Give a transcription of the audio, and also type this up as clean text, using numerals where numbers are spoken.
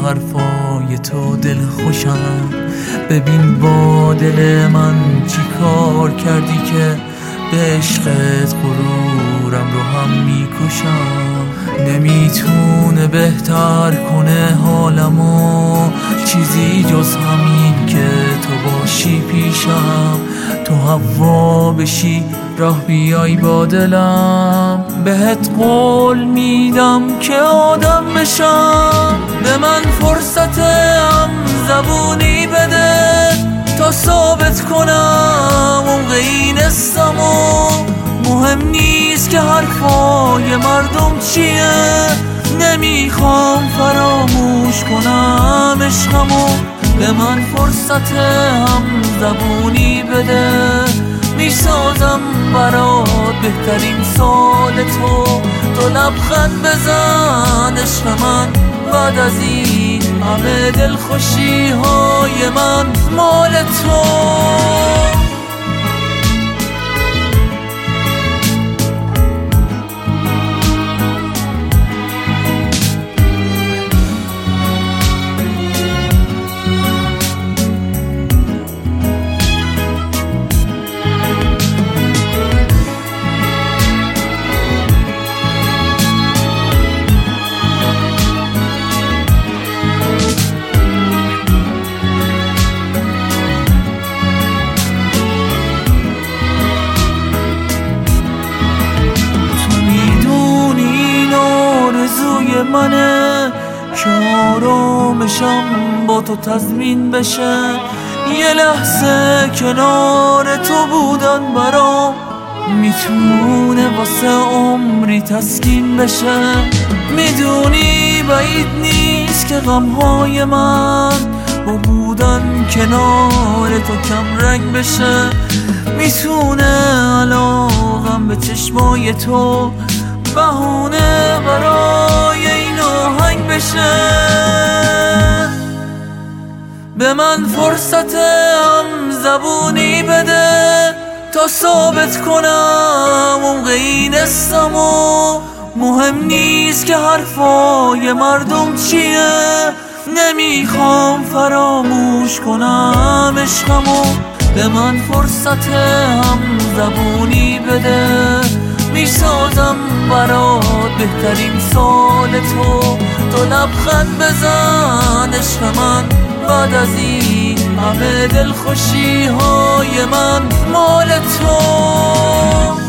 حرفای تو دل خوشم. ببین با دل من چی کار کردی که به عشقت غرورم رو هم میکشم. نمیتونه بهتر کنه حالمو چیزی جز همین که تو باشی پیشم. تو هوا بشی راه بیای با دلم، بهت قول میدم که آدم بشم. به من فرصت هم زبونی بده تا ثابت کنم عمق این استمو. مهم نیست که حرفای مردم چیه، نمیخوام فراموش کنم عشقمو. به من فرصت هم زبونی بده، میسازم برات بهترین سال تو. تو لبخند بزن عشق من، بعد از این همه دلخوشی های من مال تو. منه که آرامشم با تو تضمین بشه. یه لحظه کنار تو بودن برام میتونه واسه عمری تسکین بشه. میدونی بعید نیست که غمهای من با بودن کنار تو کم رنگ بشه. میتونه علاقم به چشمای تو بهونه برای این آهنگ بشه. به من فرصت هم زبونی بده تا ثابت کنم عمق این استمو. مهم نیست که حرفای مردم چیه، نمیخوام فراموش کنم عشقمو. به من فرصت هم زبونی بده، میسازم برات بهترین سال تو. تو لبخند بزن عشق من، بعد از این همه دلخوشی های من مال تو.